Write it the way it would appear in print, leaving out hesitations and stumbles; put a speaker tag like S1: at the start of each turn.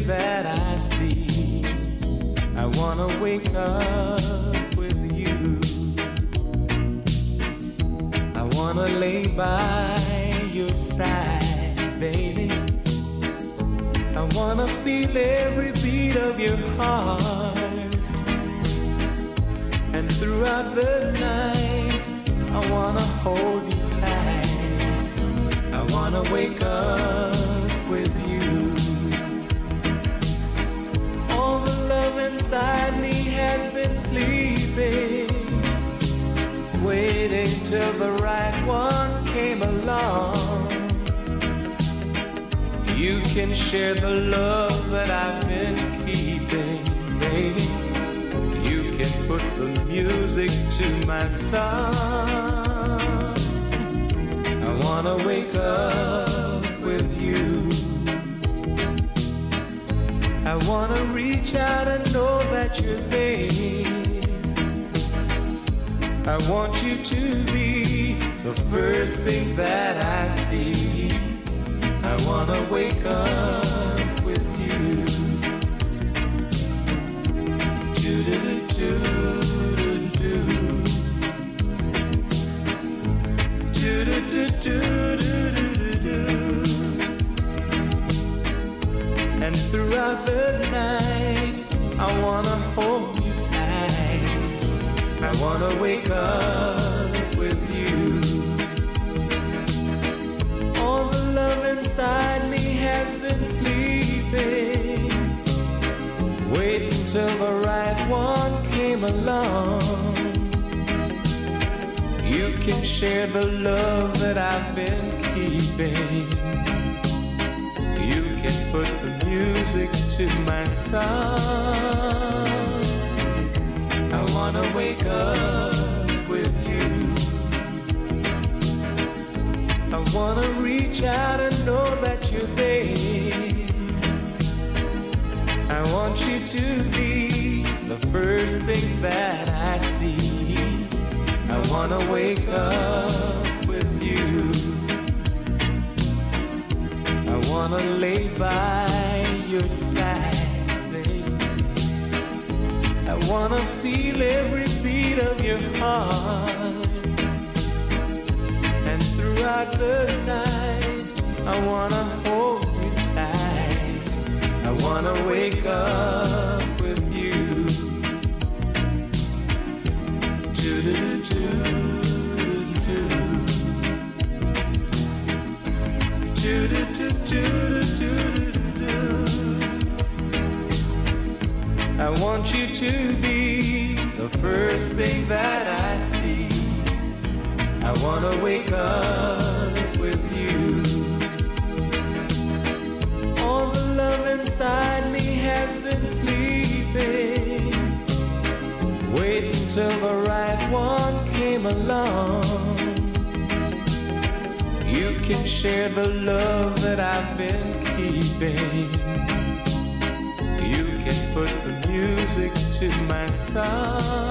S1: that I see. I wanna wake up with you. I wanna lay by your side, baby. I wanna feel every beat of your heart. And throughout the night, I wanna hold you tight. I wanna wake up with you. All the love inside me has been sleeping, waiting till the right one came along. You can share the love that I've been keeping, baby. You can put the music to my song. I wanna wake up with you. I wanna reach out and know that you're there. I want you to be the first thing that I see. I wanna wake up with you. Do-do-do-do-do-do. Do-do-do-do-do-do-do. And throughout the night, I wanna hold you tight. I wanna wake up with you. All the love inside me has been sleeping, waiting till the right one came along. You can share the love that I've been keeping. You can put the music to my song. I wanna wake up with you. I wanna reach out and know that you're there. I want you to be the first thing that I see. I wanna wake up with you. I wanna lay by your side, baby. I wanna feel every beat of your heart. And throughout the night, I wanna hold you tight. I wanna wake up with you. Do-do-do-do-do. Do-do-do-do-do-do. I want you to be the first thing that I see. I wanna wake up with you. All the love inside me has been sleeping, waiting till the right one came along. You can share the love that I've been keeping. You can put the music to my song.